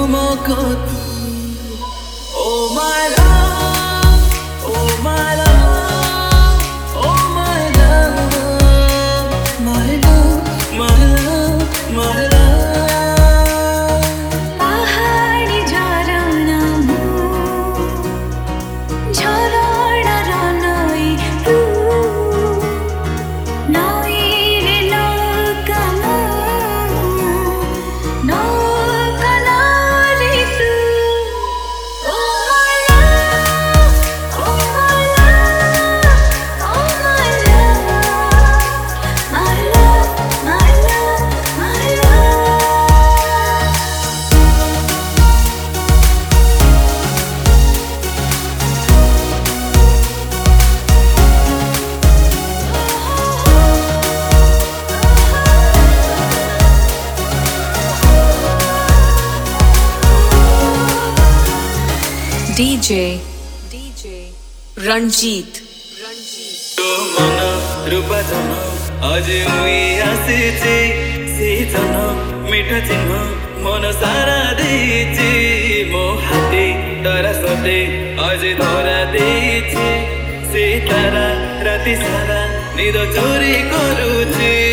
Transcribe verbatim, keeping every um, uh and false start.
mokot. Oh my love, oh my love, oh my love, my love, my love, my love. पहाडी झरना मु झरना रनई तू नई रे नौकामा नौका नारी तू Oh my love, oh my love, oh my love, my love, my love, my love. D J D J Ranjit तो मन रूपा जन आज मुई आसीची से जन मिठा चिन्ह मन सारा देइची मो हाते तारा सते आज धरा देइची से तारा राति सारा निद चोरी करूची